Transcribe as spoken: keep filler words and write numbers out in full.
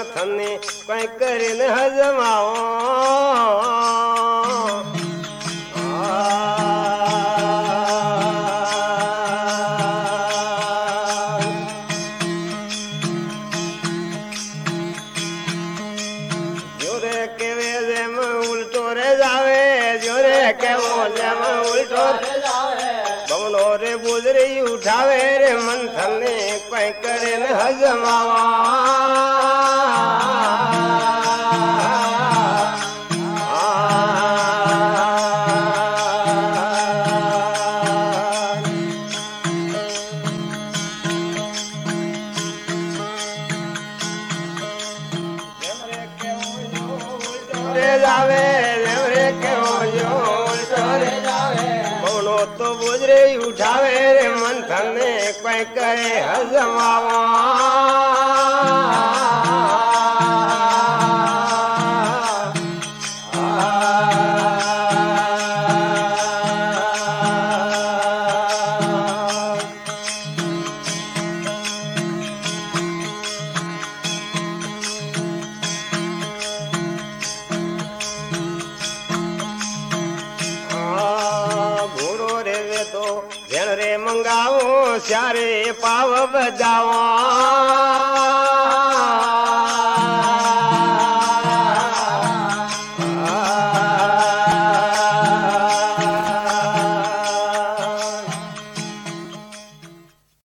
मंथन ने कोई करे न हजमाओ जोरे के वेजे में उल्टो रे जावे जोरे के मोजे में उल्टो रे जावे बमनो रे बुजरी उठावे रे मंथन ने कोई करे न हजमावा जावे रे के जो उल्टो जावे बमनो तो बुजरे उठावे रे मंथन ने कोई करे हजमावा रे मंगाओ सारे पाव बजाओ